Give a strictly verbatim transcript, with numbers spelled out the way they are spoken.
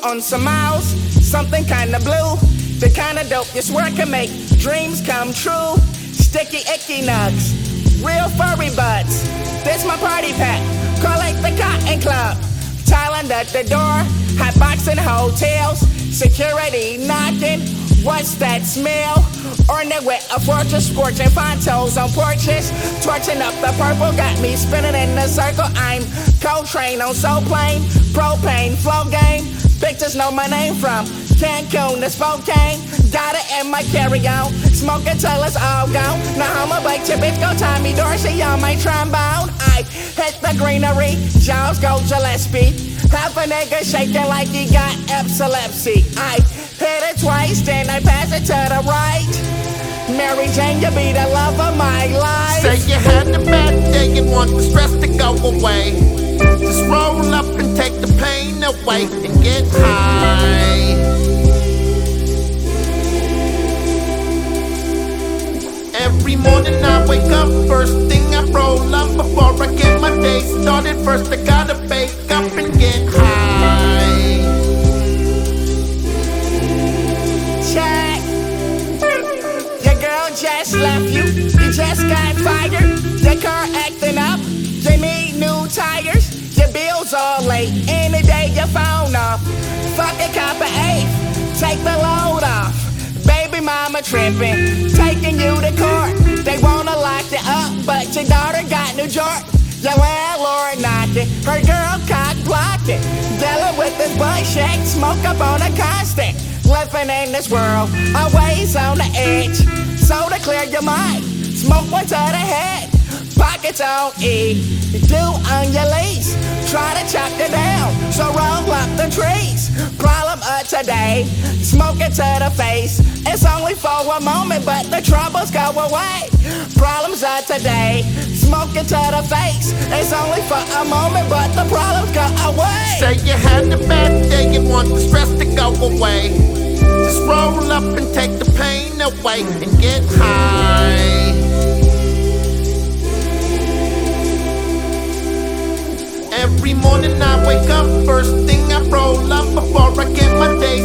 on some miles, something kinda blue. The kinda dope you swear can make dreams come true. Sticky icky nugs, real furry buds. This my party pack, call it the Cotton Club. Thailand at the door, hot boxing hotels. Security knocking, what's that smell? Ornate with a fortress, scorching fontos on porches. Torching up the purple, got me spinning in a circle. I'm Coltrane on Soul Plane, propane, flow game. Pictures know my name from Cancun to Spokane. Got it in my carry-on, smoking till it's all gone. Now I'ma bake your bitch, go Tommy Dorsey on my trombone. I hit the greenery, Jaws go Gillespie. Half a nigga shaking like he got epilepsy. I hit it twice, then I pass it to the right. Mary Jane, you be the love of my life. Say you had a bad day and want the stress to go away. Just roll up and take the pain away and get high. Every morning I wake up, first thing I roll up. Before I get my day started, first I gotta wake up and get high. Check. Your girl just left you, you just got fired. Your car acting up, you need new tires. Your bills all late, any day your phone off. Fuck a cop of eight, take the load off. Baby mama tripping, taking you to court. They wanna lock you up, but your daughter got New York. Your landlord knocking, her girl cock blocking. Dealing with this bullshit, smoke up on a constant. Living in this world, always on the edge. So to clear your mind, smoke one to the head. Pockets on E, due on your lease. Try to chop you down, so roll up the trees. Problem of today, smoke it to the face. It's only for a moment, but the troubles go away. Problems of today, smoke it to the face. It's only for a moment, but the problems go away. Say you had a bad day and want the stress to go away. Just roll up and take the pain away and get high. Every morning I wake up, first thing I roll up. Before I get my day